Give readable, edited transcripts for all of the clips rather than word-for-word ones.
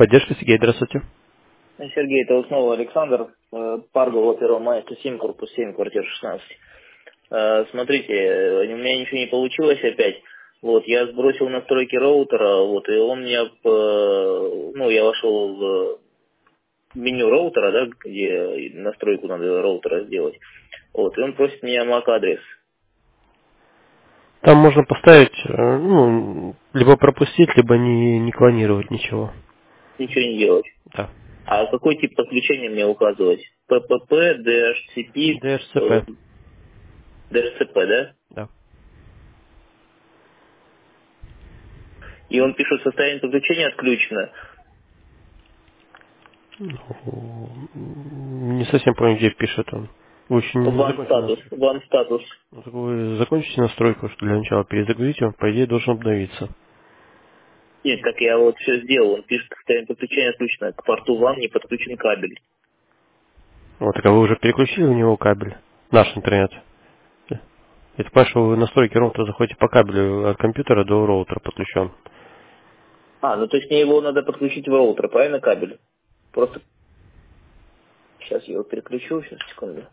Поддержка, Сергей, здравствуйте. Сергей, это снова Александр, Паргова, 1 мая, 107, корпус 7, квартира 16. Смотрите, у меня ничего не получилось опять. Вот, я сбросил настройки роутера, вот, и он меня, я вошел в меню роутера, да, где настройку надо роутера сделать. Вот, и он просит меня MAC-адрес. Там можно поставить, либо пропустить, либо не клонировать ничего. Ничего не делать. Да. А какой тип подключения мне указывать? ППП, DHCP, DHCP. DHCP, да? Да. И он пишет, состояние подключения отключено. Не совсем понял, где пишет он. Вы еще не One закончили статус, настройку. one статус. Ну, так вы закончите настройку, что для начала перезагрузите, он, по идее, должен обновиться. Нет, как я вот все сделал, он пишет, состояние подключения отключено. К порту вам не подключен кабель. Вот, так а вы уже переключили в него кабель? Наш интернет. Это понимаешь, что вы в настройки роутера заходите по кабелю от компьютера до роутера подключен. Ну то есть мне его надо подключить в роутер, правильно, кабель? Просто сейчас я его переключу, сейчас, секунду.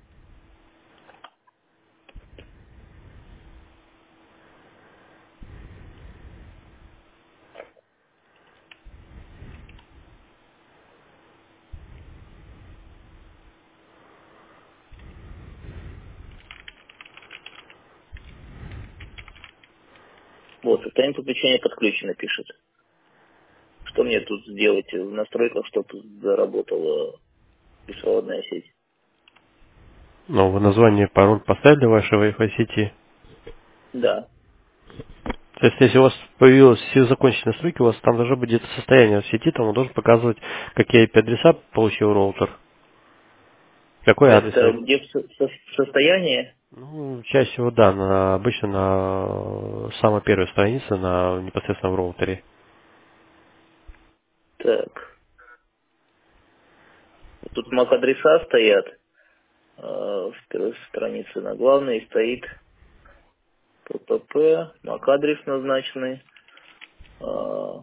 Вот, состояние подключения подключено, пишет. Что мне тут сделать в настройках, чтобы заработала беспроводная сеть? Но вы название, пароль поставили вашей Wi-Fi сети. Да. То есть, если у вас появилось все законченные настройки, у вас там должно быть где-то состояние в сети, там он должен показывать, какие IP-адреса получил роутер, какой адрес Это IP. где состояние? Ну, чаще всего, да, обычно на самой первой странице, непосредственно в роутере. Так. Тут MAC-адреса стоят. В первой странице на главной стоит ППП, MAC-адрес назначенный. А,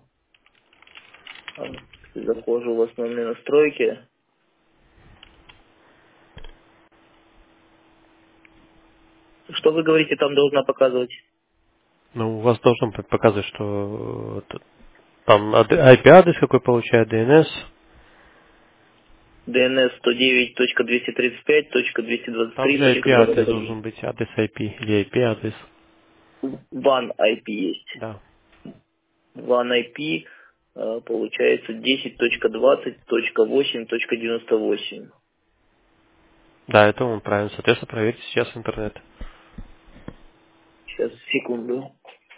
Захожу в основные настройки. Что вы говорите, там должна показывать? Ну, у вас должно показывать, что там IP-адрес какой получает, DNS. DNS Там же 109.233.223. IP-адрес должен быть, адрес IP или IP-адрес. One IP есть. Да. One IP получается 10.20.8.98. Да, это он правильно. Соответственно, проверьте сейчас интернет. Сейчас, секунду.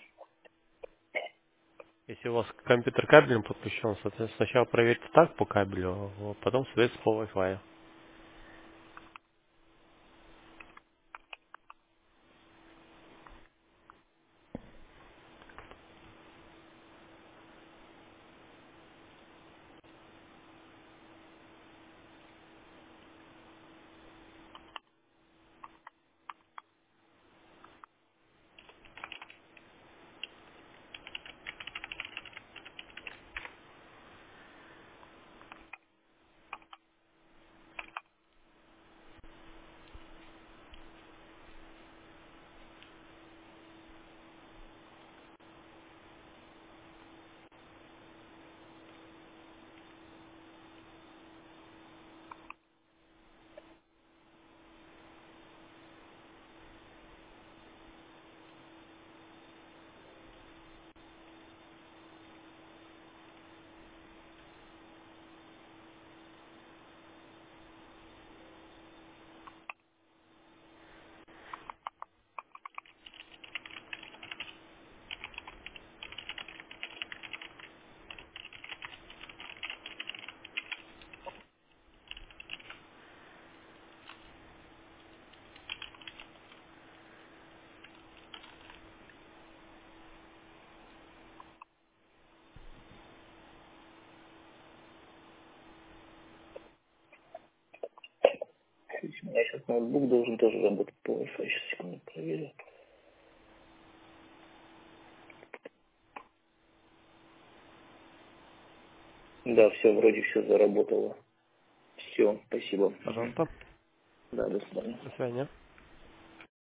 Если у вас компьютер кабелем подключен, соответственно, сначала проверьте так по кабелю, а потом, соответственно, по Wi-Fi. У меня сейчас ноутбук должен тоже работать по Wi-Fi. Сейчас, секунду, проверю. Да, все, вроде все заработало. Все, спасибо. Пожалуйста. Да, до свидания. До свидания.